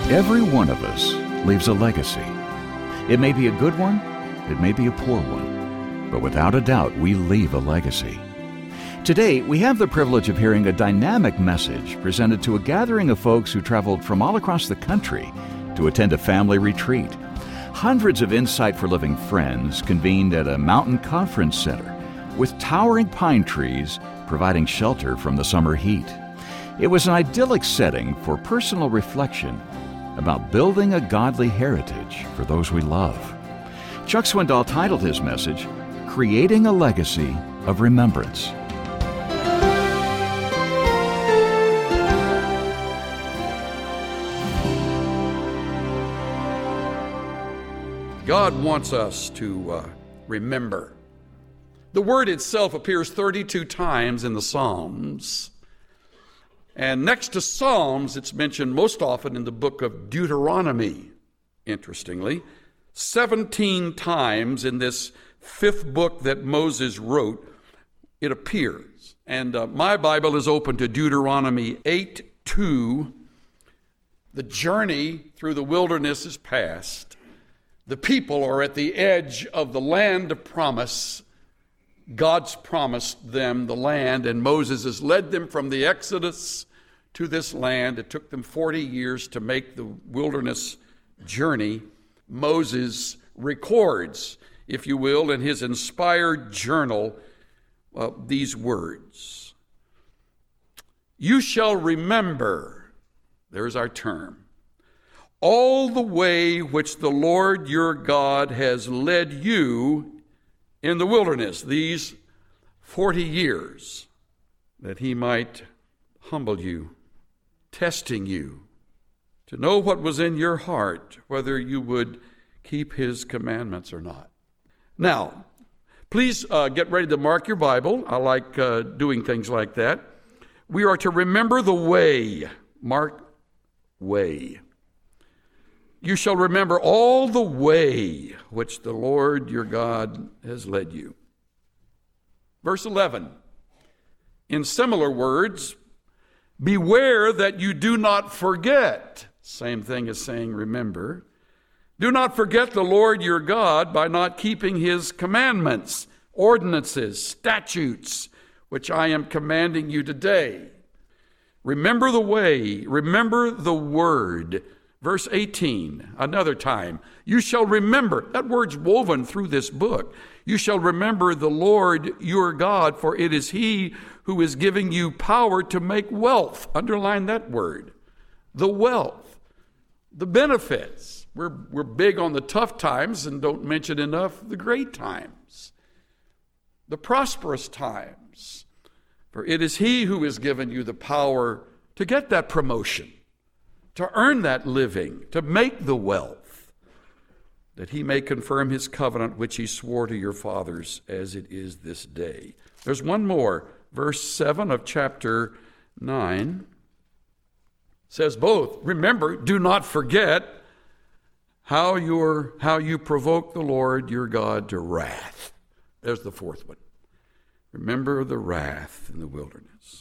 Every one of us leaves a legacy. It may be a good one, it may be a poor one, but without a doubt, we leave a legacy. Today, we have the privilege of hearing a dynamic message presented to a gathering of folks who traveled from all across the country to attend a family retreat. Hundreds of Insight for Living friends convened at a mountain conference center with towering pine trees providing shelter from the summer heat. It was an idyllic setting for personal reflection about building a godly heritage for those we love. Chuck Swindoll titled his message, Creating a Legacy of Remembrance. God wants us to remember. The word itself appears 32 times in the Psalms. And next to Psalms, it's mentioned most often in the book of Deuteronomy, interestingly. 17 times in this fifth book that Moses wrote, it appears. And my Bible is open to Deuteronomy 8:2. The journey through the wilderness is past. The people are at the edge of the land of promise. God's promised them the land, and Moses has led them from the Exodus to this land. It took them 40 years to make the wilderness journey. Moses records, if you will, in his inspired journal, these words. You shall remember, there's our term, all the way which the Lord your God has led you in the wilderness, these 40 years, that he might humble you, testing you, to know what was in your heart, whether you would keep his commandments or not. Now, please get ready to mark your Bible. I like doing things like that. We are to remember the way. Mark way. You shall remember all the way which the Lord your God has led you. Verse 11. In similar words, beware that you do not forget. Same thing as saying remember. Do not forget the Lord your God by not keeping his commandments, ordinances, statutes, which I am commanding you today. Remember the way, remember the word. Verse 18, another time, you shall remember, that word's woven through this book. You shall remember the Lord your God, for it is he who is giving you power to make wealth. Underline that word. The wealth, the benefits. We're big on the tough times and don't mention enough the great times, the prosperous times. For it is he who has given you the power to get that promotion, to earn that living, to make the wealth, that he may confirm his covenant which he swore to your fathers as it is this day. There's one more. Verse 7 of chapter 9 says both. Remember, do not forget how you provoke the Lord your God to wrath. There's the fourth one. Remember the wrath in the wilderness.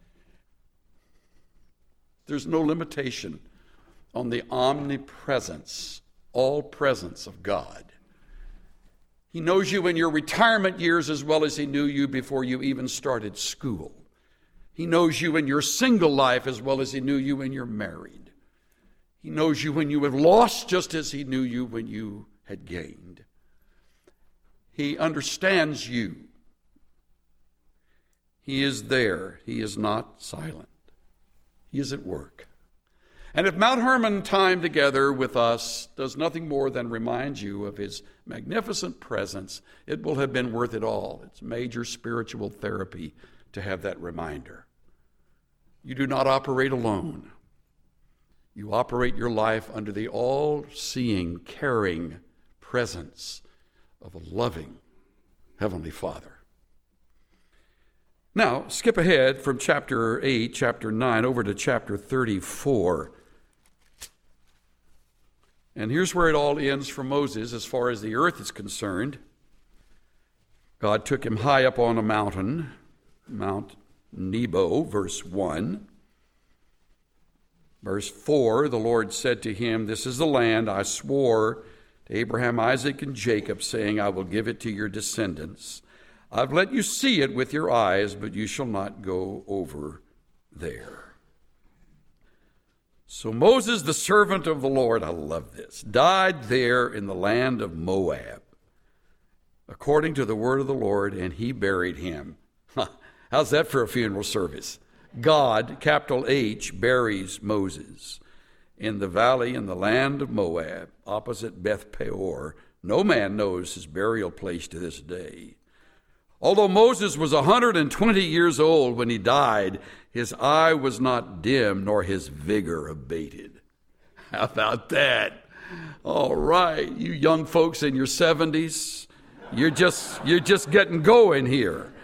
There's no limitation on the omnipresence, all presence of God. He knows you in your retirement years as well as he knew you before you even started school. He knows you in your single life as well as he knew you when you're married. He knows you when you have lost just as he knew you when you had gained. He understands you. He is there. He is not silent. He is at work. And if Mount Hermon time together with us does nothing more than remind you of his magnificent presence, it will have been worth it all. It's major spiritual therapy to have that reminder. You do not operate alone. You operate your life under the all-seeing, caring presence of a loving Heavenly Father. Now, skip ahead from chapter 8, chapter 9, over to chapter 34. And here's where it all ends for Moses as far as the earth is concerned. God took him high up on a mountain, Mount Nebo, verse 1. Verse 4, the Lord said to him, "This is the land I swore to Abraham, Isaac, and Jacob, saying, I will give it to your descendants. I've let you see it with your eyes, but you shall not go over there." So Moses, the servant of the Lord, I love this, died there in the land of Moab, according to the word of the Lord, and he buried him. How's that for a funeral service? God, capital H, buries Moses in the valley in the land of Moab, opposite Beth Peor. No man knows his burial place to this day. Although Moses was 120 years old when he died, his eye was not dim, nor his vigor abated. How about that? All right, you young folks in your 70s, you're just getting going here.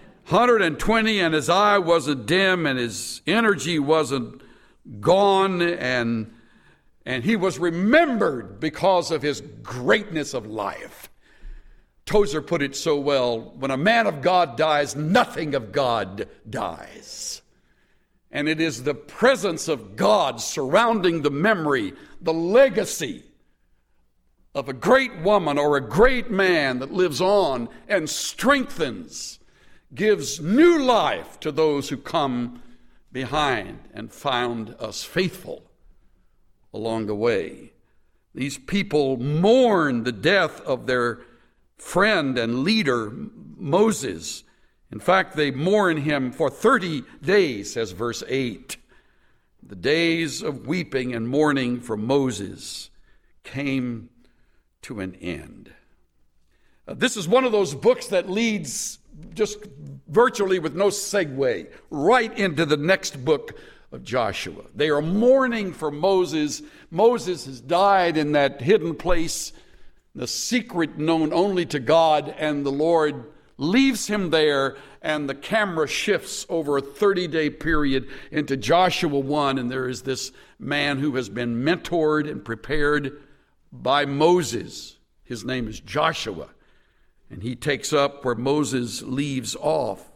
120, and his eye wasn't dim, and his energy wasn't gone, and he was remembered because of his greatness of life. Tozer put it so well, when a man of God dies, nothing of God dies. And it is the presence of God surrounding the memory, the legacy of a great woman or a great man that lives on and strengthens, gives new life to those who come behind and found us faithful along the way. These people mourn the death of their friend and leader, Moses. In fact, they mourn him for 30 days, says verse 8. The days of weeping and mourning for Moses came to an end. This is one of those books that leads just virtually with no segue right into the next book of Joshua. They are mourning for Moses. Moses has died in that hidden place, the secret known only to God, and the Lord leaves him there, and the camera shifts over a 30-day period into Joshua 1, and there is this man who has been mentored and prepared by Moses. His name is Joshua, and he takes up where Moses leaves off.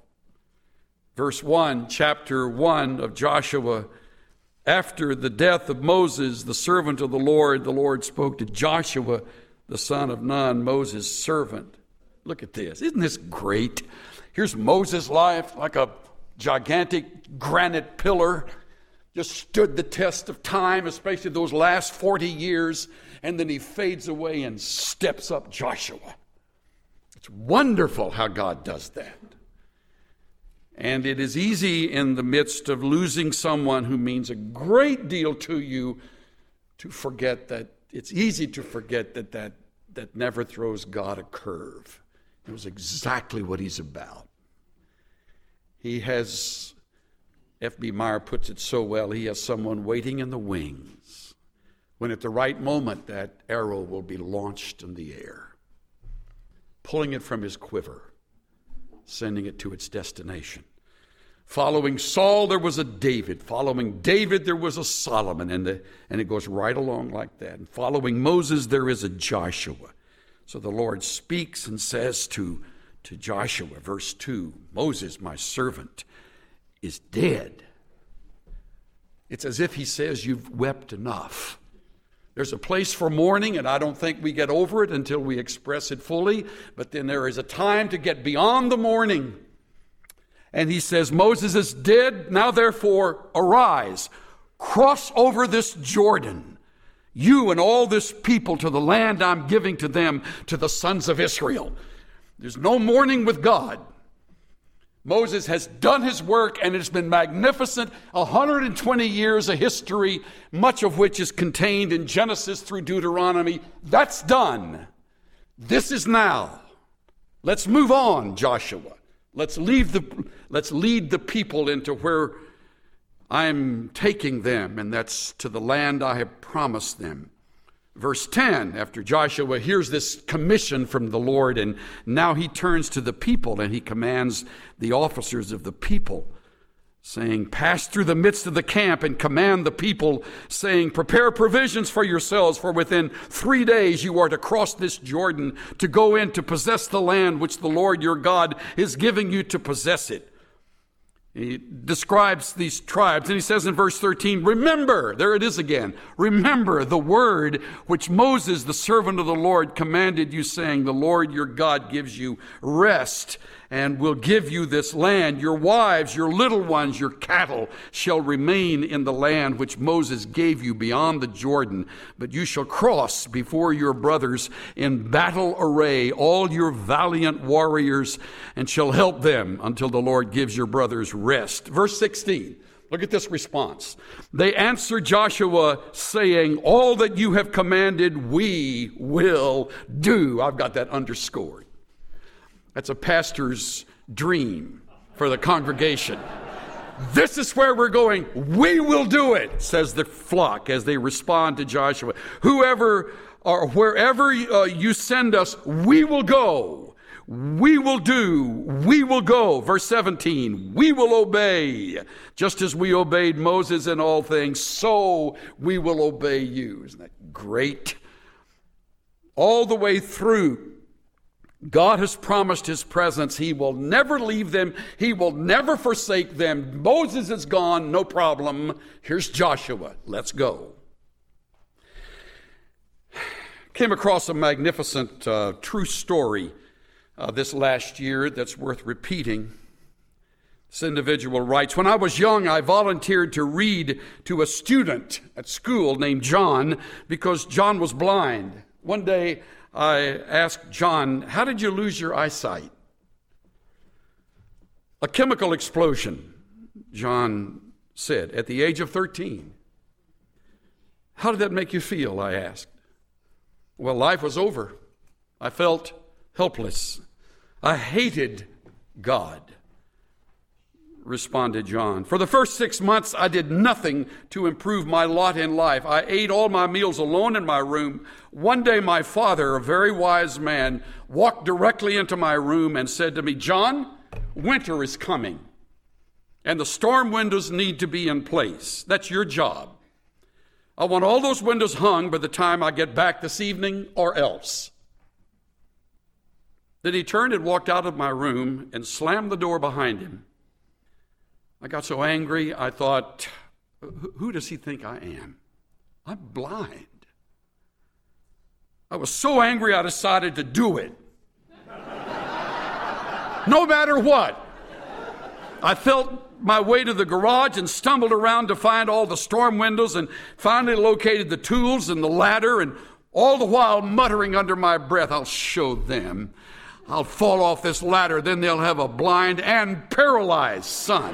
Verse 1, chapter 1 of Joshua, after the death of Moses, the servant of the Lord spoke to Joshua, the son of Nun, Moses' servant. Look at this. Isn't this great? Here's Moses' life, like a gigantic granite pillar, just stood the test of time, especially those last 40 years, and then he fades away and steps up Joshua. It's wonderful how God does that. And it is easy in the midst of losing someone who means a great deal to you to forget that. It's easy to forget that never throws God a curve. It was exactly what he's about. He has, F.B. Meyer puts it so well, he has someone waiting in the wings when at the right moment that arrow will be launched in the air, pulling it from his quiver, sending it to its destination. Following Saul, there was a David. Following David, there was a Solomon. And it goes right along like that. And following Moses, there is a Joshua. So the Lord speaks and says to Joshua, verse 2, Moses, my servant, is dead. It's as if he says, you've wept enough. There's a place for mourning, and I don't think we get over it until we express it fully. But then there is a time to get beyond the mourning. And he says, Moses is dead. Now therefore, arise, cross over this Jordan, you and all this people, to the land I'm giving to them, to the sons of Israel. There's no mourning with God. Moses has done his work, and it's been magnificent. 120 years of history, much of which is contained in Genesis through Deuteronomy. That's done. This is now. Let's move on, Joshua. Let's lead the people into where I'm taking them, and that's to the land I have promised them. Verse 10, after Joshua hears this commission from the Lord, and now he turns to the people and he commands the officers of the people, saying, pass through the midst of the camp and command the people, saying, prepare provisions for yourselves, for within 3 days you are to cross this Jordan to go in to possess the land which the Lord your God is giving you to possess it. He describes these tribes, and he says in verse 13, remember, there it is again, remember the word which Moses, the servant of the Lord, commanded you, saying, the Lord your God gives you rest and will give you this land. Your wives, your little ones, your cattle shall remain in the land which Moses gave you beyond the Jordan. But you shall cross before your brothers in battle array, all your valiant warriors, and shall help them until the Lord gives your brothers rest. Verse 16. Look at this response. They answered Joshua, saying, all that you have commanded, we will do. I've got that underscored. That's a pastor's dream for the congregation. This is where we're going. We will do it, says the flock as they respond to Joshua. Whoever or wherever you send us, we will go. We will do. We will go. Verse 17, we will obey. Just as we obeyed Moses in all things, so we will obey you. Isn't that great? All the way through, God has promised his presence. He will never leave them. He will never forsake them. Moses is gone, no problem. Here's Joshua. Let's go. Came across a magnificent true story this last year that's worth repeating. This individual writes, when I was young, I volunteered to read to a student at school named John because John was blind. One day, I asked John, how did you lose your eyesight? A chemical explosion, John said, at the age of 13. How did that make you feel, I asked. Well, life was over. I felt helpless. I hated God, responded John. For the first 6 months, I did nothing to improve my lot in life. I ate all my meals alone in my room. One day, my father, a very wise man, walked directly into my room and said to me, John, winter is coming, and the storm windows need to be in place. That's your job. I want all those windows hung by the time I get back this evening, or else. Then he turned and walked out of my room and slammed the door behind him. I got so angry, I thought, who does he think I am? I'm blind. I was so angry, I decided to do it. No matter what. I felt my way to the garage and stumbled around to find all the storm windows and finally located the tools and the ladder, and all the while muttering under my breath, I'll show them. I'll fall off this ladder, then they'll have a blind and paralyzed son.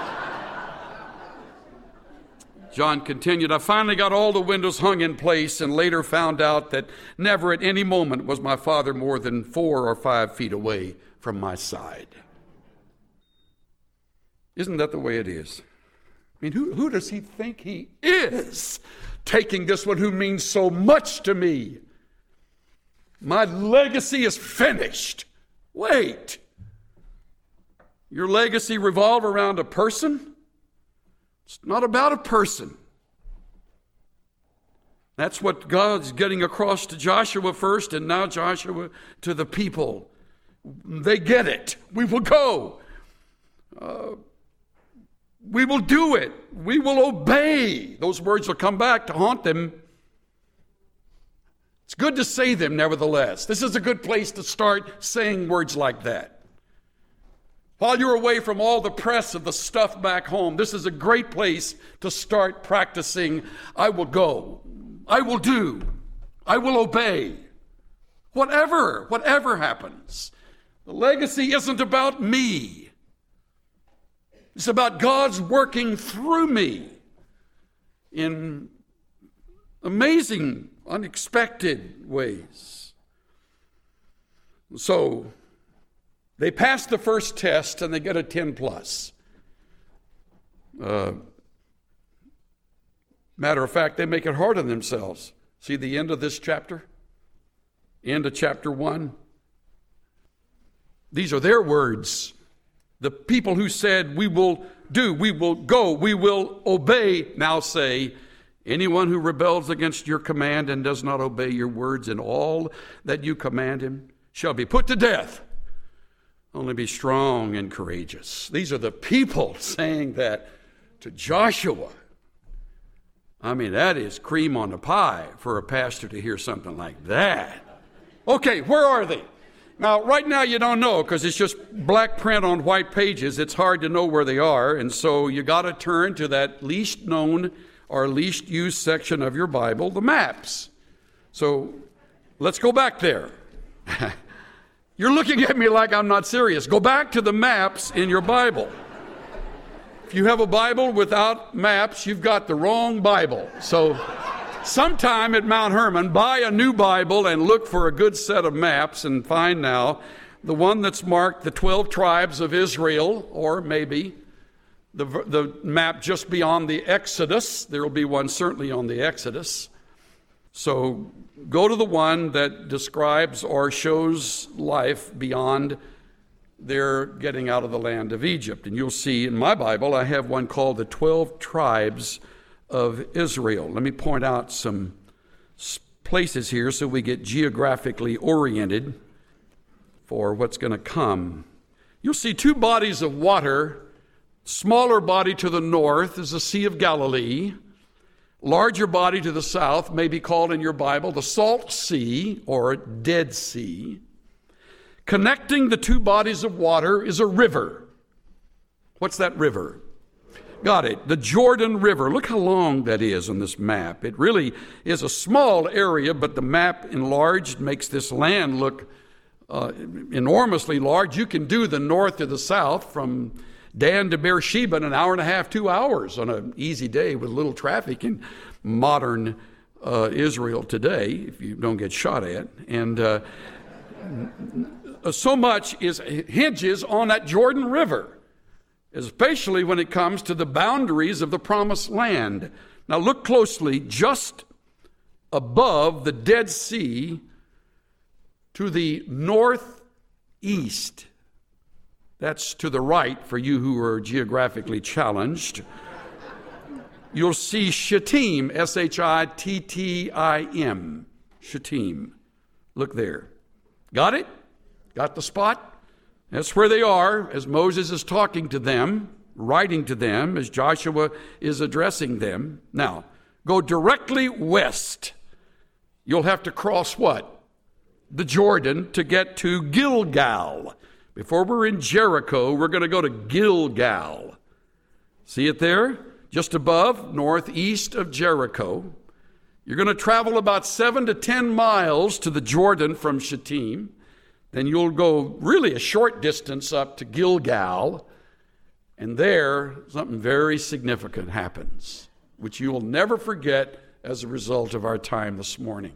John continued, I finally got all the windows hung in place and later found out that never at any moment was my father more than 4 or 5 feet away from my side. Isn't that the way it is? I mean, who does he think he is, taking this one who means so much to me? My legacy is finished. Wait. Your legacy revolve around a person? It's not about a person. That's what God's getting across to Joshua first, and now Joshua to the people. They get it. We will go. We will do it. We will obey. Those words will come back to haunt them. It's good to say them, nevertheless. This is a good place to start saying words like that. While you're away from all the press of the stuff back home, this is a great place to start practicing, I will go, I will do, I will obey. Whatever happens. The legacy isn't about me. It's about God's working through me in amazing, unexpected ways. So they pass the first test and they get a 10 plus. Matter of fact, they make it hard on themselves. See the end of this chapter? End of chapter 1. These are their words. The people who said, we will do, we will go, we will obey, now say, anyone who rebels against your command and does not obey your words in all that you command him shall be put to death. Only be strong and courageous. These are the people saying that to Joshua. I mean, that is cream on the pie for a pastor to hear something like that. Okay, where are they? Now, right now you don't know because it's just black print on white pages. It's hard to know where they are, and so you got to turn to that least known or least used section of your Bible, the maps. So let's go back there. You're looking at me like I'm not serious. Go back to the maps in your Bible. If you have a Bible without maps, you've got the wrong Bible. So sometime at Mount Hermon, buy a new Bible and look for a good set of maps and find now the one that's marked the 12 tribes of Israel, or maybe the map just beyond the Exodus. There will be one certainly on the Exodus. So go to the one that describes or shows life beyond their getting out of the land of Egypt. And you'll see in my Bible, I have one called the 12 tribes of Israel. Let me point out some places here so we get geographically oriented for what's going to come. You'll see two bodies of water. Smaller body to the north is the Sea of Galilee. Larger body to the south may be called in your Bible the Salt Sea or Dead Sea. Connecting the two bodies of water is a river. What's that river? Got it. The Jordan River. Look how long that is on this map. It really is a small area, but the map enlarged makes this land look enormously large. You can do the north to the south from Dan to Beersheba in an hour and a half, 2 hours on an easy day with little traffic in modern Israel today, if you don't get shot at. And so much hinges on that Jordan River, especially when it comes to the boundaries of the Promised Land. Now look closely, just above the Dead Sea to the northeast. That's to the right for you who are geographically challenged. You'll see Shittim, Shittim. Shittim. Look there. Got it? Got the spot? That's where they are as Moses is talking to them, writing to them, as Joshua is addressing them. Now, go directly west. You'll have to cross what? The Jordan to get to Gilgal. Before we're in Jericho, we're going to go to Gilgal. See it there? Just above, northeast of Jericho. You're going to travel about 7 to 10 miles to the Jordan from Shittim. Then you'll go really a short distance up to Gilgal. And there, something very significant happens, which you will never forget as a result of our time this morning.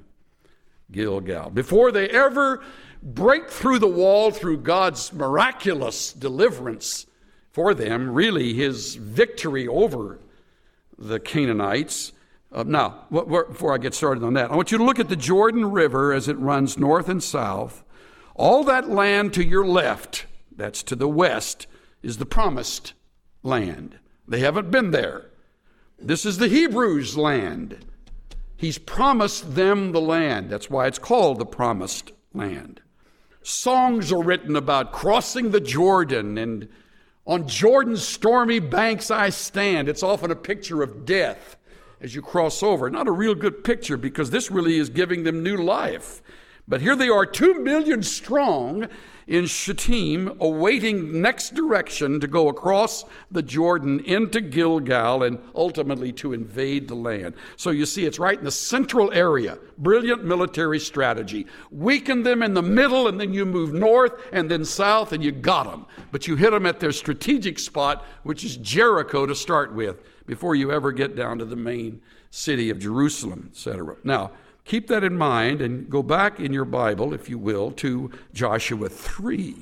Gilgal. Before they ever break through the wall through God's miraculous deliverance for them, really his victory over the Canaanites. Now, before I get started on that, I want you to look at the Jordan River as it runs north and south. All that land to your left, that's to the west, is the promised land. They haven't been there. This is the Hebrews' land. He's promised them the land. That's why it's called the promised land. Songs are written about crossing the Jordan, and on Jordan's stormy banks I stand. It's often a picture of death as you cross over. Not a real good picture because this really is giving them new life. But here they are, 2 million strong in Shittim, awaiting next direction to go across the Jordan into Gilgal and ultimately to invade the land. So you see, it's right in the central area. Brilliant military strategy. Weaken them in the middle, and then you move north and then south, and you got them. But you hit them at their strategic spot, which is Jericho to start with, before you ever get down to the main city of Jerusalem, etc. Now, keep that in mind and go back in your Bible, if you will, to Joshua 3.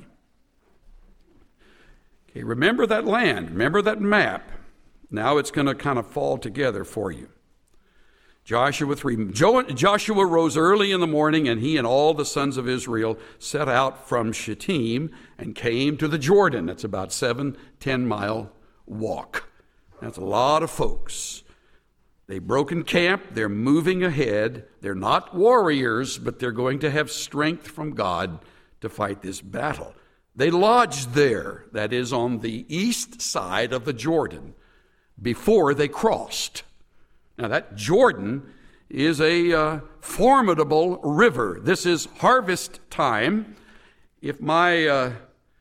Okay, remember that land. Remember that map. Now it's going to kind of fall together for you. Joshua 3. Joshua rose early in the morning, and he and all the sons of Israel set out from Shittim and came to the Jordan. That's about 7-10-mile walk. That's a lot of folks. They've broken camp. They're moving ahead. They're not warriors, but they're going to have strength from God to fight this battle. They lodged there, that is, on the east side of the Jordan, before they crossed. Now, that Jordan is a formidable river. This is harvest time. If my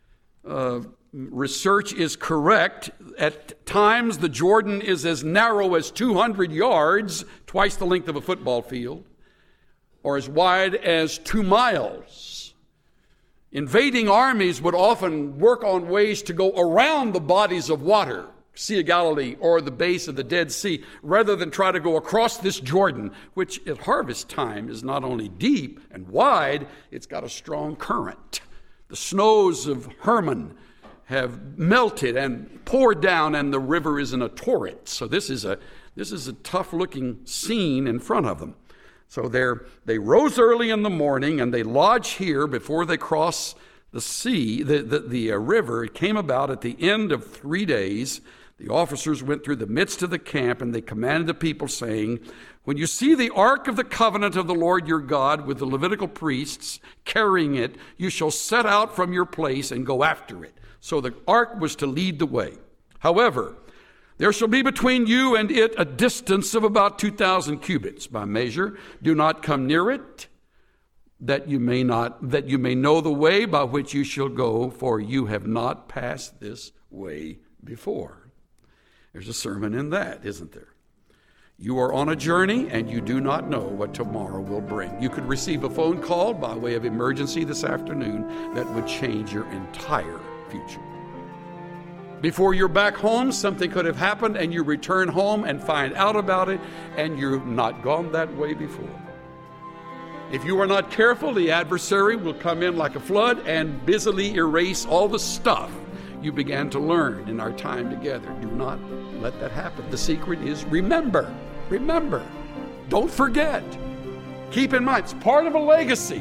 research is correct, at times the Jordan is as narrow as 200 yards, twice the length of a football field, or as wide as 2 miles. Invading armies would often work on ways to go around the bodies of water, Sea of Galilee or the base of the Dead Sea, rather than try to go across this Jordan, which at harvest time is not only deep and wide, it's got a strong current. The snows of Hermon have melted and poured down, and the river is in a torrent. So this is a tough-looking scene in front of them. So they rose early in the morning, and they lodged here before they cross the sea, the river. It came about at the end of 3 days. The officers went through the midst of the camp, and they commanded the people, saying, "When you see the ark of the covenant of the Lord your God with the Levitical priests carrying it, you shall set out from your place and go after it." So the ark was to lead the way. "However, there shall be between you and it a distance of about 2,000 cubits by measure. Do not come near it, that you may know the way by which you shall go, for you have not passed this way before." There's a sermon in that, isn't there? You are on a journey and you do not know what tomorrow will bring. You could receive a phone call by way of emergency this afternoon that would change your entire future. Before you're back home, something could have happened and you return home and find out about it, and you've not gone that way before. If you are not careful, the adversary will come in like a flood and busily erase all the stuff you began to learn in our time together. Do not let that happen. The secret is remember. Remember. Don't forget. Keep in mind, it's part of a legacy.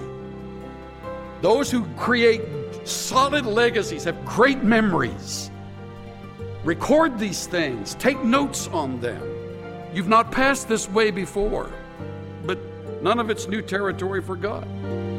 Those who create solid legacies have great memories. Record these things. Take notes on them. You've not passed this way before, but none of it's new territory for God.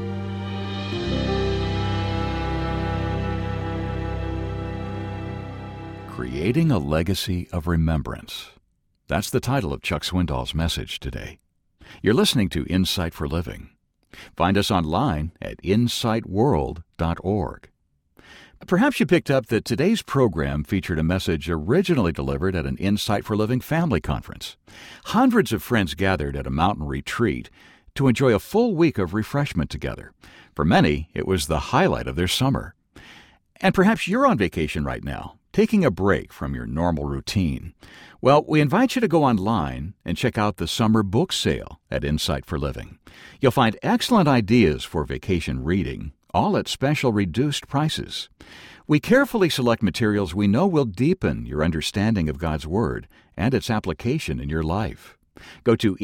Creating a Legacy of Remembrance. That's the title of Chuck Swindoll's message today. You're listening to Insight for Living. Find us online at insightworld.org. Perhaps you picked up that today's program featured a message originally delivered at an Insight for Living family conference. Hundreds of friends gathered at a mountain retreat to enjoy a full week of refreshment together. For many, it was the highlight of their summer. And perhaps you're on vacation right now, taking a break from your normal routine. Well, we invite you to go online and check out the summer book sale at Insight for Living. You'll find excellent ideas for vacation reading, all at special reduced prices. We carefully select materials we know will deepen your understanding of God's Word and its application in your life. Go to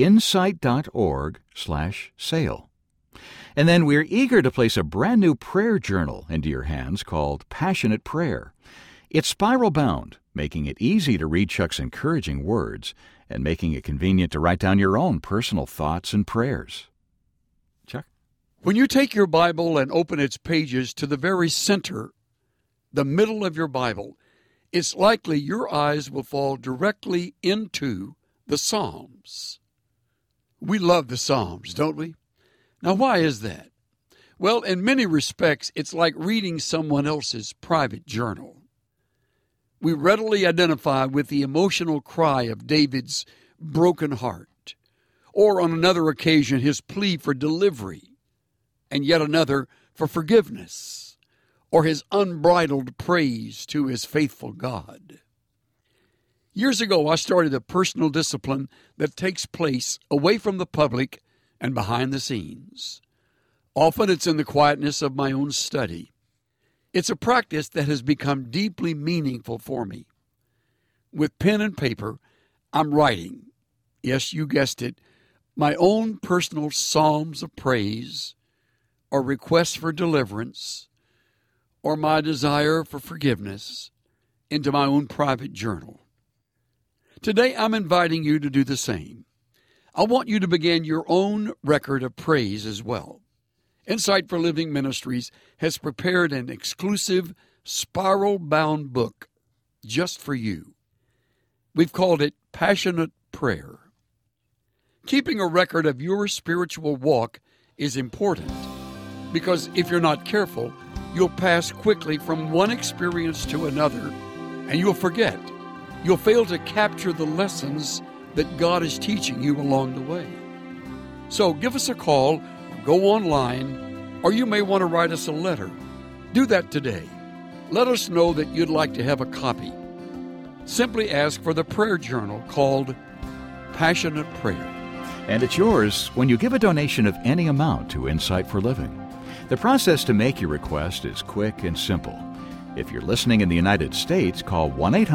insight.org/sale. And then we're eager to place a brand new prayer journal into your hands called Passionate Prayer. It's spiral-bound, making it easy to read Chuck's encouraging words and making it convenient to write down your own personal thoughts and prayers. Chuck? When you take your Bible and open its pages to the very center, the middle of your Bible, it's likely your eyes will fall directly into the Psalms. We love the Psalms, don't we? Now, why is that? Well, in many respects, it's like reading someone else's private journal. We readily identify with the emotional cry of David's broken heart, or on another occasion, his plea for delivery, and yet another for forgiveness, or his unbridled praise to his faithful God. Years ago, I started a personal discipline that takes place away from the public and behind the scenes. Often it's in the quietness of my own study. It's a practice that has become deeply meaningful for me. With pen and paper, I'm writing, yes, you guessed it, my own personal psalms of praise, or requests for deliverance, or my desire for forgiveness into my own private journal. Today, I'm inviting you to do the same. I want you to begin your own record of praise as well. Insight for Living Ministries has prepared an exclusive spiral-bound book just for you. We've called it Passionate Prayer. Keeping a record of your spiritual walk is important because if you're not careful, you'll pass quickly from one experience to another and you'll forget. You'll fail to capture the lessons that God is teaching you along the way. So give us a call, or go online, or you may want to write us a letter. Do that today. Let us know that you'd like to have a copy. Simply ask for the prayer journal called Passionate Prayer. And it's yours when you give a donation of any amount to Insight for Living. The process to make your request is quick and simple. If you're listening in the United States, call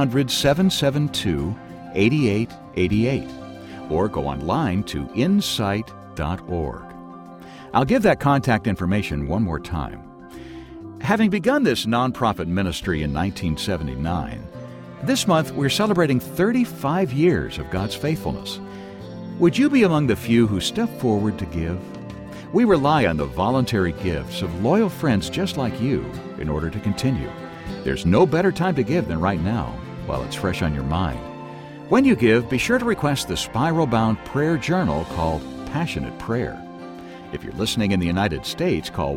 1-800-772-8888 or go online to insight.org. I'll give that contact information one more time. Having begun this nonprofit ministry in 1979, this month we're celebrating 35 years of God's faithfulness. Would you be among the few who step forward to give? We rely on the voluntary gifts of loyal friends just like you in order to continue. There's no better time to give than right now, while it's fresh on your mind. When you give, be sure to request the spiral-bound prayer journal called Passionate Prayer. If you're listening in the United States, call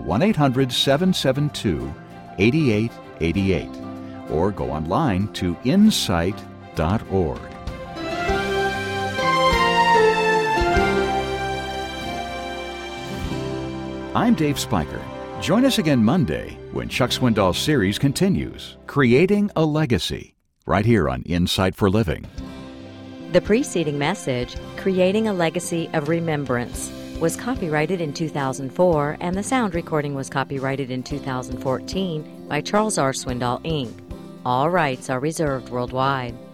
1-800-772-8888 or go online to insight.org. I'm Dave Spiker. Join us again Monday when Chuck Swindoll's series continues, Creating a Legacy, right here on Insight for Living. The preceding message, Creating a Legacy of Remembrance, was copyrighted in 2004, and the sound recording was copyrighted in 2014 by Charles R. Swindoll, Inc. All rights are reserved worldwide.